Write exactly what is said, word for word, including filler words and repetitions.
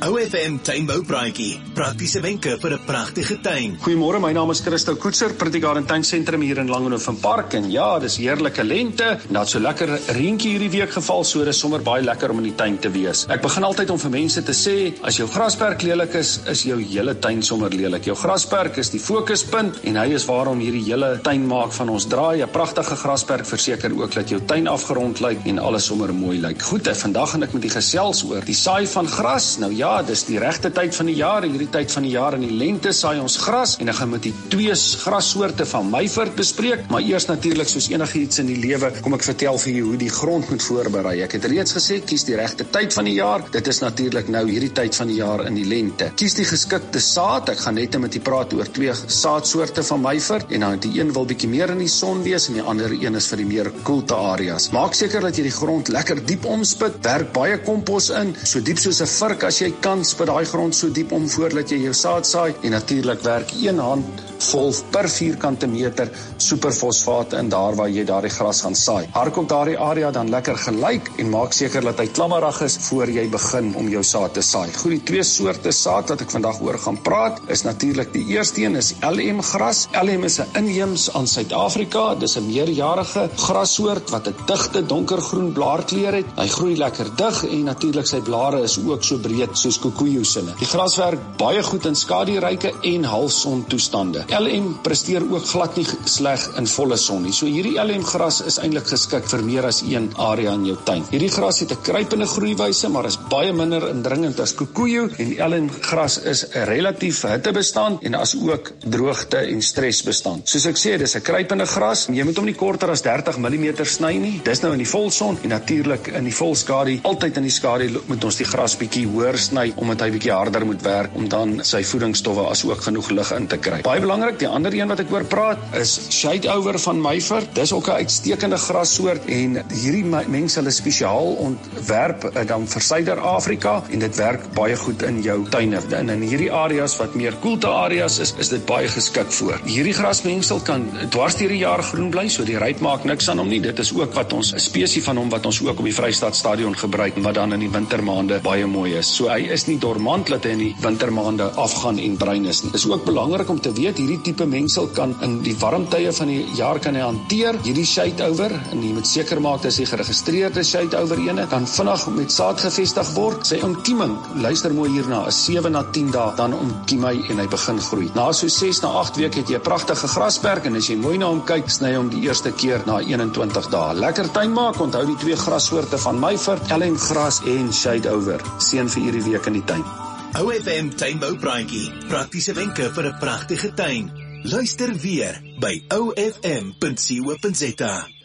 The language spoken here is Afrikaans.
O F M tuinboupraatjie, praktiese wenke vir 'n pragtige tuin. Goeiemôre, my naam is Christo Koetser, Prettygarden Tuinsentrum hier in Langehoven Park. En ja, dis heerlike lente, en dat so lekker reentjie hierdie week geval, so dis sommer baie lekker om in die tuin te wees. Ek begin altyd om vir mense te sê, as jou grasperk lelik is, is jou hele tuin sommer lelik. Jou grasperk is die fokuspunt, en hy is waarom hierdie hele tuin maak van ons draai. 'n Pragtige grasperk verseker ook dat jou tuin afgerond lyk en alles sommer mooi lyk. Goed, en vandag gaan ek met die gesels oor die saai van gras. Nou ja, dis die regte tyd van die jaar, hierdie tyd van die jaar in die lente saai ons gras, en ek gaan met die twee grassoorte van Myford bespreek, maar eers natuurlik soos enigiets in die lewe, kom ek vertel vir jou hoe die grond moet voorberei. Ek het reeds gesê, kies die regte tyd van die jaar, dit is natuurlik nou hierdie tyd van die jaar in die lente. Kies die geskikte saad, ek gaan net met die praat oor twee saadsoorte van Myford, en dan die een wil bietjie meer in die son wees, en die ander een is vir die meer koelte areas. Maak seker dat jy die grond lekker diep omspit, werk baie kompos in, so diep soos 'n vurk as jy kan, spit daai grond so diep om voordat jy jou saad saai, en natuurlik werk een hand vol per vierkante meter superfosfaat in daar waar jy daardie gras gaan saai. Hark op daardie area dan lekker gelyk en maak seker dat hy klammerig is voor jy begin om jou saad te saai. Goed, die twee soorte saad wat ek vandag oor gaan praat, is natuurlik die eerste een is L M gras. L M is 'n inheems aan Suid-Afrika, dis 'n meerjarige grassoort wat 'n digte donkergroen blaarkleur het. Hy groei lekker dig en natuurlik sy blare is ook so breed soos koekoejoesinne. Die gras werk baie goed in skaduryke en halfson toestande. L M presteer ook glad nie sleg in volle son nie. So hierdie L M gras is eintlik geskik vir meer as een area in jou tuin. Hierdie gras het 'n kruipende groeiwyse, maar is baie minder indringend as koekoejo, en L M gras is 'n relatief hittebestand en as ook droogte en stresbestand. Soos ek sê, dis 'n kruipende gras, jy moet hom nie korter as dertig millimeter sny nie. Dis nou in die volson en natuurlik in die volskadu, altyd in die skadu moet ons die gras bietjie hoër sny omdat hy bietjie harder moet werk om dan sy voedingsstowwe as ook genoeg lig in te kry. Baie belangrik, die ander een wat ek oor praat is Shadeover van Myford. Dis ook 'n uitstekende grassoort en hierdie mense hulle spesiaal ontwerp uh, dan vir Suider-Afrika en dit werk baie goed in jou tuine. En in hierdie areas wat meer koelte areas is, is dit baie geskik voor. Hierdie grasmengsel kan dwars deur die jaar groen bly, so die ryp maak niks aan hom nie. Dit is ook wat ons 'n spesie van hom wat ons ook op die Vrystaatstadion gebruik wat dan in die wintermaande baie mooi is. So hy is nie dormant dat hy in die wintermaande afgaan en bruin is nie. Dit is ook belangrik om te weet, hierdie tipe mengsel kan in die warmtye van die jaar kan hy hanteer, hierdie Shadeover, en jy moet seker maak dat hy geregistreerde Shadeover ene, kan vinnig met saad gevestig word. Sy ontkieming, luister mooi hierna, is sewe na tien dae, dan ontkiem hy en hy begin groei. Na so ses na agt weke het jy 'n pragtige grasperk, en as jy mooi na hom kyk, sny hom die eerste keer na eenentwintig dae. Lekker tuin maak, onthou die twee grassoorte van Myford, L M gras en Shadeover. Seën vir hierdie week in die tuin. O F M tuinboupraatjie, praktiese wenke vir 'n pragtige tuin. Luister weer by o f m punt co punt za.